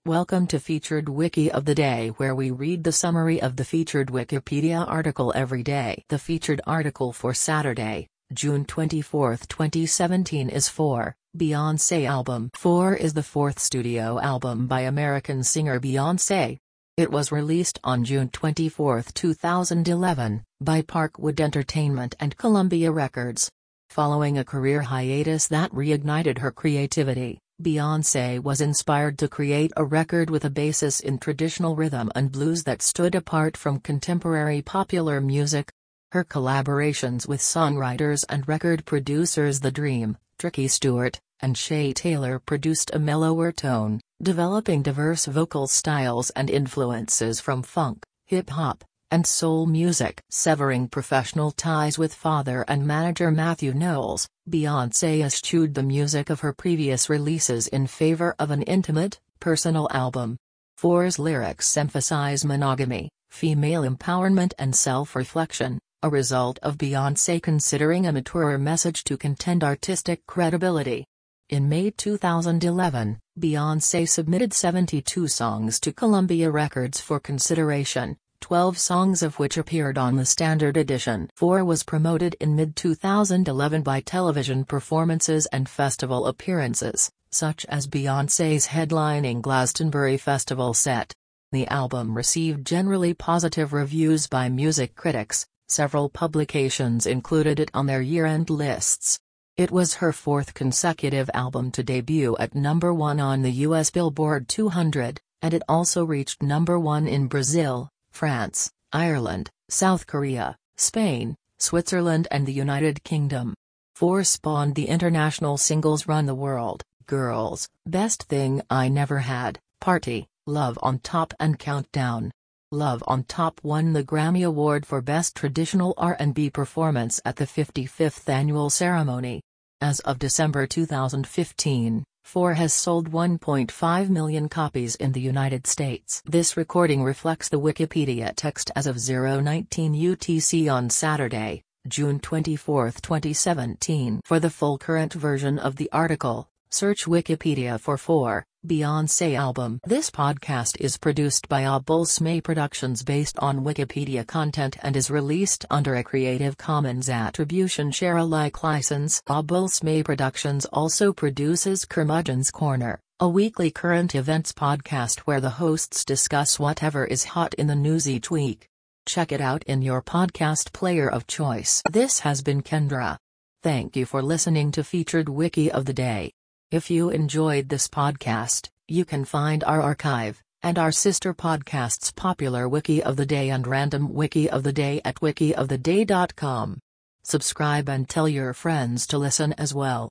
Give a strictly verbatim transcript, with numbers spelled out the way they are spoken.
Welcome to Featured Wiki of the Day, where we read the summary of the featured Wikipedia article every day. The featured article for Saturday, June twenty-fourth, twenty seventeen is four, Beyoncé album. four is the fourth studio album by American singer Beyoncé. It was released on June twenty-fourth, two thousand eleven, by Parkwood Entertainment and Columbia Records. Following a career hiatus that reignited her creativity, Beyoncé was inspired to create a record with a basis in traditional rhythm and blues that stood apart from contemporary popular music. Her collaborations with songwriters and record producers The Dream, Tricky Stewart, and Shay Taylor produced a mellower tone, developing diverse vocal styles and influences from funk, hip-hop, and soul music. Severing professional ties with father and manager Matthew Knowles, Beyoncé eschewed the music of her previous releases in favor of an intimate, personal album. four's lyrics emphasize monogamy, female empowerment and self-reflection, a result of Beyoncé considering a maturer message to contend artistic credibility. In May two thousand eleven, Beyoncé submitted seventy-two songs to Columbia Records for consideration, twelve songs of which appeared on the standard edition. four was promoted in mid two thousand eleven by television performances and festival appearances, such as Beyoncé's headlining Glastonbury Festival set. The album received generally positive reviews by music critics. Several publications included it on their year-end lists. It was her fourth consecutive album to debut at number one on the U S Billboard two hundred, and it also reached number one in Brazil, France, Ireland, South Korea, Spain, Switzerland and the United Kingdom. four spawned the international singles Run the World, Girls, Best Thing I Never Had, Party, Love on Top and Countdown. Love on Top won the Grammy Award for Best Traditional R and B Performance at the fifty-fifth annual ceremony. As of December two thousand fifteen, four has sold one point five million copies in the United States. This recording reflects the Wikipedia text as of zero nineteen U T C on Saturday, June twenty-fourth, twenty seventeen. For the full current version of the article, search Wikipedia for four, Beyoncé album. This podcast is produced by Abulsmay Productions based on Wikipedia content and is released under a Creative Commons Attribution Share Alike license. Abulsmay Productions also produces Curmudgeon's Corner, a weekly current events podcast where the hosts discuss whatever is hot in the news each week. Check it out in your podcast player of choice. This has been Kendra. Thank you for listening to Featured Wiki of the Day. If you enjoyed this podcast, you can find our archive, and our sister podcasts Popular Wiki of the Day and Random Wiki of the Day at wiki of the day dot com. Subscribe and tell your friends to listen as well.